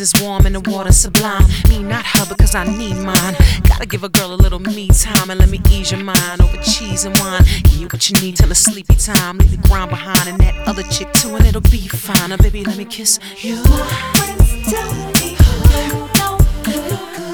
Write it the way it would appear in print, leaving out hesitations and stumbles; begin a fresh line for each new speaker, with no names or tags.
is warm and the water sublime. Me, not her, because I need mine. Gotta give a girl a little me time and let me ease your mind over cheese and wine. Give you what you need till it's sleepy time. Leave the ground behind and that other chick too, and it'll be fine. Now, baby, let me kiss you.
My friends tell me you don't know.